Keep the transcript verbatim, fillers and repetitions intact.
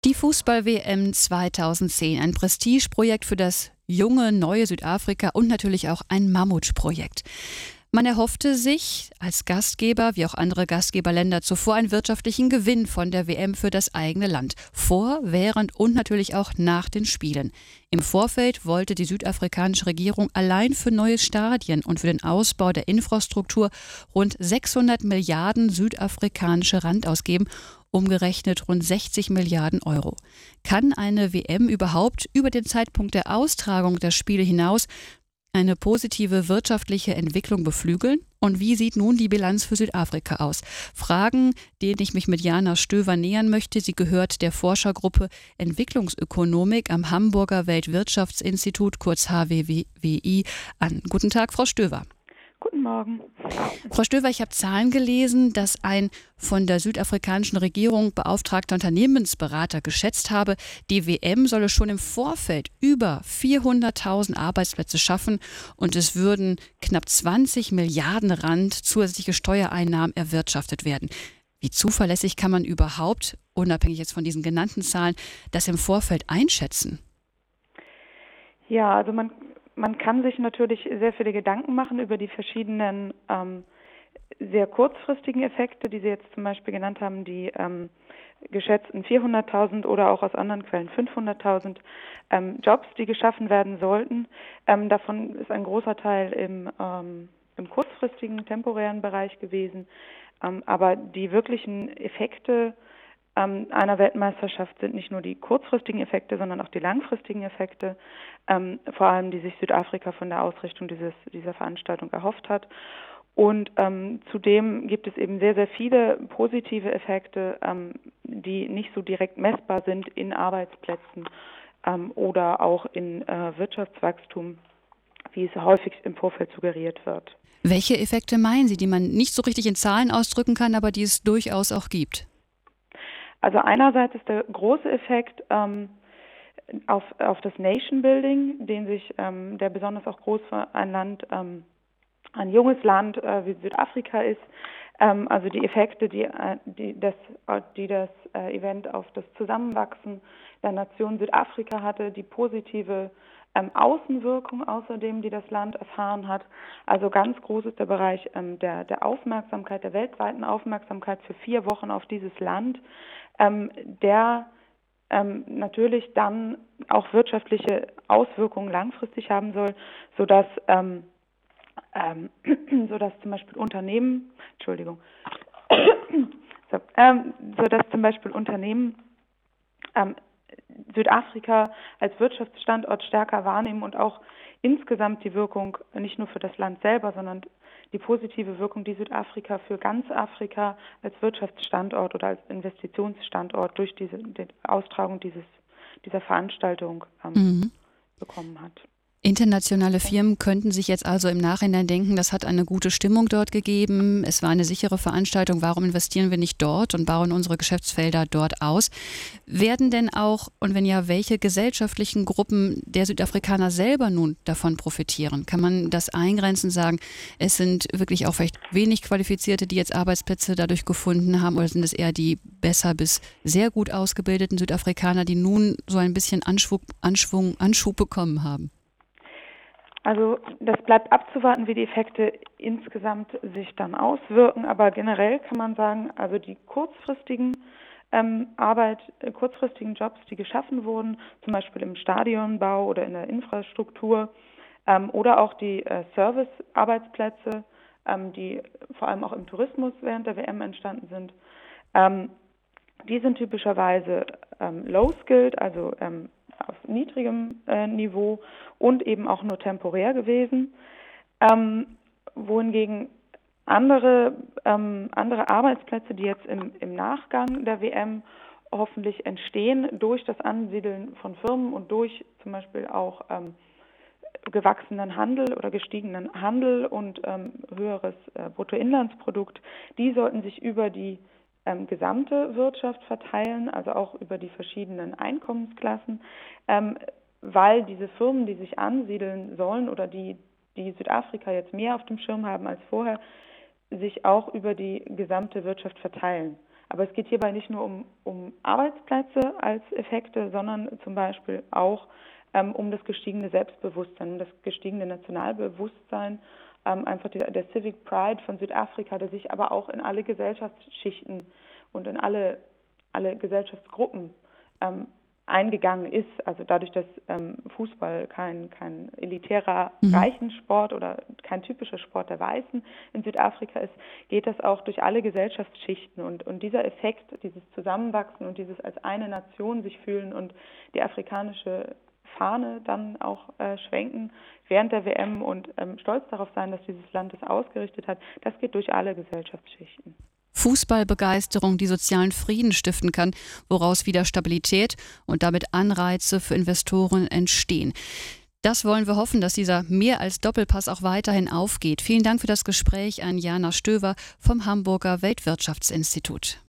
Die Fußball-W M zweitausendzehn, ein Prestigeprojekt für das junge, neue Südafrika und natürlich auch ein Mammutprojekt. Man erhoffte sich als Gastgeber, wie auch andere Gastgeberländer zuvor, einen wirtschaftlichen Gewinn von der W M für das eigene Land. Vor, während und natürlich auch nach den Spielen. Im Vorfeld wollte die südafrikanische Regierung allein für neue Stadien und für den Ausbau der Infrastruktur rund sechshundert Milliarden südafrikanische Rand ausgeben, umgerechnet rund sechzig Milliarden Euro. Kann eine W M überhaupt über den Zeitpunkt der Austragung der Spiele hinaus eine positive wirtschaftliche Entwicklung beflügeln? Und wie sieht nun die Bilanz für Südafrika aus? Fragen, denen ich mich mit Jana Stöver nähern möchte. Sie gehört der Forschergruppe Entwicklungsökonomik am Hamburger Weltwirtschaftsinstitut, kurz H W W I, an. Guten Tag, Frau Stöver. Guten Morgen. Frau Stöver, ich habe Zahlen gelesen, dass ein von der südafrikanischen Regierung beauftragter Unternehmensberater geschätzt habe, die W M solle schon im Vorfeld über vierhunderttausend Arbeitsplätze schaffen und es würden knapp zwanzig Milliarden Rand zusätzliche Steuereinnahmen erwirtschaftet werden. Wie zuverlässig kann man überhaupt, unabhängig jetzt von diesen genannten Zahlen, das im Vorfeld einschätzen? Ja, also man Man kann sich natürlich sehr viele Gedanken machen über die verschiedenen ähm, sehr kurzfristigen Effekte, die Sie jetzt zum Beispiel genannt haben, die ähm, geschätzten vierhunderttausend oder auch aus anderen Quellen fünfhunderttausend ähm, Jobs, die geschaffen werden sollten. Ähm, davon ist ein großer Teil im, ähm, im kurzfristigen, temporären Bereich gewesen. Ähm, aber die wirklichen Effekte Ähm, einer Weltmeisterschaft sind nicht nur die kurzfristigen Effekte, sondern auch die langfristigen Effekte, ähm, vor allem die sich Südafrika von der Ausrichtung dieses, dieser Veranstaltung erhofft hat. Und ähm, zudem gibt es eben sehr, sehr viele positive Effekte, ähm, die nicht so direkt messbar sind in Arbeitsplätzen ähm, oder auch in äh, Wirtschaftswachstum, wie es häufig im Vorfeld suggeriert wird. Welche Effekte meinen Sie, die man nicht so richtig in Zahlen ausdrücken kann, aber die es durchaus auch gibt? Also einerseits ist der große Effekt ähm, auf, auf das Nation Building, den sich, ähm, der besonders auch groß für ein Land, ähm, ein junges Land äh, wie Südafrika ist. Ähm, also die Effekte, die, äh, die das, äh, die das äh, Event auf das Zusammenwachsen der Nation Südafrika hatte, die positive ähm, Außenwirkung außerdem, die das Land erfahren hat. Also ganz groß ist der Bereich ähm, der, der Aufmerksamkeit, der weltweiten Aufmerksamkeit für vier Wochen auf dieses Land, ähm, der ähm, natürlich dann auch wirtschaftliche Auswirkungen langfristig haben soll, sodass, ähm, ähm, sodass zum Beispiel Unternehmen, Entschuldigung, so, ähm, sodass zum Beispiel Unternehmen ähm, Südafrika als Wirtschaftsstandort stärker wahrnehmen und auch insgesamt die Wirkung nicht nur für das Land selber, sondern die positive Wirkung, die Südafrika für ganz Afrika als Wirtschaftsstandort oder als Investitionsstandort durch diese die Austragung dieses, dieser Veranstaltung ähm, Mhm. bekommen hat. Internationale Firmen könnten sich jetzt also im Nachhinein denken, das hat eine gute Stimmung dort gegeben, es war eine sichere Veranstaltung, warum investieren wir nicht dort und bauen unsere Geschäftsfelder dort aus? Werden denn auch, und wenn ja, welche gesellschaftlichen Gruppen der Südafrikaner selber nun davon profitieren? Kann man das eingrenzen, sagen, es sind wirklich auch vielleicht wenig Qualifizierte, die jetzt Arbeitsplätze dadurch gefunden haben, oder sind es eher die besser bis sehr gut ausgebildeten Südafrikaner, die nun so ein bisschen Anschwung, Anschwung, Anschub bekommen haben? Also das bleibt abzuwarten, wie die Effekte insgesamt sich dann auswirken, aber generell kann man sagen, also die kurzfristigen ähm, Arbeit, äh, kurzfristigen Jobs, die geschaffen wurden, zum Beispiel im Stadionbau oder in der Infrastruktur ähm, oder auch die äh, Service-Arbeitsplätze, ähm, die vor allem auch im Tourismus während der W M entstanden sind, ähm, die sind typischerweise ähm, low-skilled, also ähm, auf niedrigem äh, Niveau und eben auch nur temporär gewesen, ähm, wohingegen andere, ähm, andere Arbeitsplätze, die jetzt im, im Nachgang der W M hoffentlich entstehen durch das Ansiedeln von Firmen und durch zum Beispiel auch ähm, gewachsenen Handel oder gestiegenen Handel und ähm, höheres äh, Bruttoinlandsprodukt, die sollten sich über die ähm, gesamte Wirtschaft verteilen, also auch über die verschiedenen Einkommensklassen, ähm, weil diese Firmen, die sich ansiedeln sollen oder die, die Südafrika jetzt mehr auf dem Schirm haben als vorher, sich auch über die gesamte Wirtschaft verteilen. Aber es geht hierbei nicht nur um, um Arbeitsplätze als Effekte, sondern zum Beispiel auch ähm, um das gestiegene Selbstbewusstsein, um das gestiegene Nationalbewusstsein, ähm, einfach der, der Civic Pride von Südafrika, der sich aber auch in alle Gesellschaftsschichten und in alle, alle Gesellschaftsgruppen ähm, eingegangen ist. Also dadurch, dass ähm, Fußball kein, kein elitärer Mhm. Reichensport oder kein typischer Sport der Weißen in Südafrika ist, geht das auch durch alle Gesellschaftsschichten. Und, und dieser Effekt, dieses Zusammenwachsen und dieses als eine Nation sich fühlen und die afrikanische Fahne dann auch äh, schwenken während der W M und ähm, stolz darauf sein, dass dieses Land es ausgerichtet hat, das geht durch alle Gesellschaftsschichten. Fußballbegeisterung, die sozialen Frieden stiften kann, woraus wieder Stabilität und damit Anreize für Investoren entstehen. Das wollen wir hoffen, dass dieser mehr als Doppelpass auch weiterhin aufgeht. Vielen Dank für das Gespräch an Jana Stöver vom Hamburger Weltwirtschaftsinstitut.